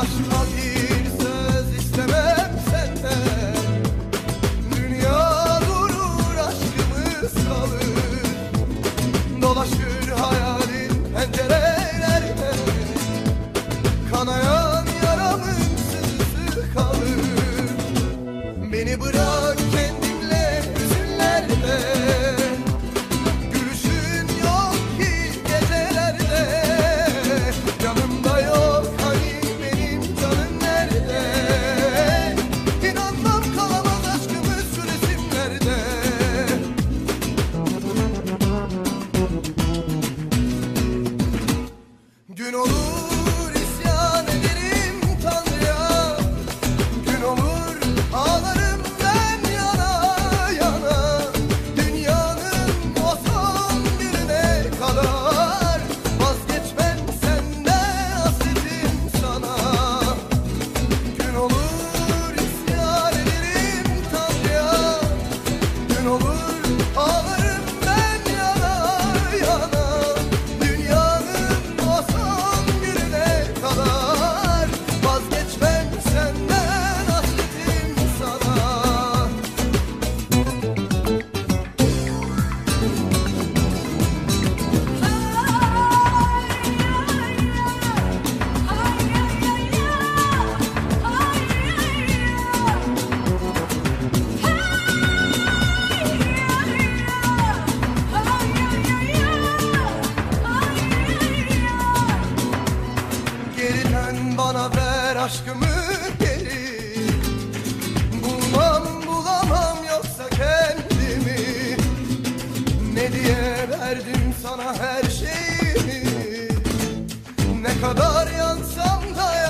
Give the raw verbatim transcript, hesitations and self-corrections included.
Başka bir söz istemem senden. Dünya durur, aşkımız kalır. Dolaşır hayalin pencerelerde. Kanayan yaramın sızısı kalır. Beni bırak kendimle hüzünlerde. Gülüşün yok ki gecelerde. Yanımda yok hani benim canım nerede? İnanmam kalamaz aşkımız şu resimlerde. Gün olur isyan ederim Tanrı'ya. Gün olur ağlarım ben yana yana. Dünyanın o son gününe kadar vazgeçmem senden, hasretim sana. Gün olur isyan ederim Tanrı'ya. Gün olur ağlarım ben yana yana. Dünyanın o son gününe kadar vazgeçmem senden, hasretim sana. Geri dön bana, ver aşkımı geri. Bulmam bulamam yoksa kendimi. Ne diye verdim sana her şeyimi. Ne kadar yansam da